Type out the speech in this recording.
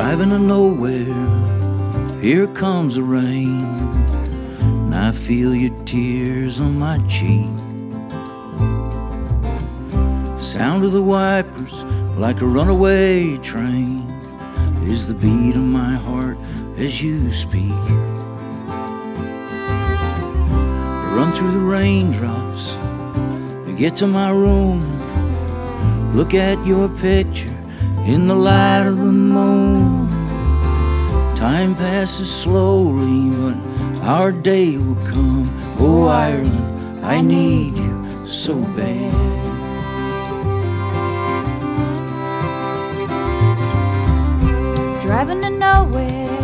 Driving to nowhere, here comes the rain, and I feel your tears on my cheek. Sound of the wipers like a runaway train is the beat of my heart as you speak. I run through the raindrops, I get to my room, look at your picture in the light of the moon. Time passes slowly, but our day will come. Oh, Ireland, I need you so bad. Driving to nowhere,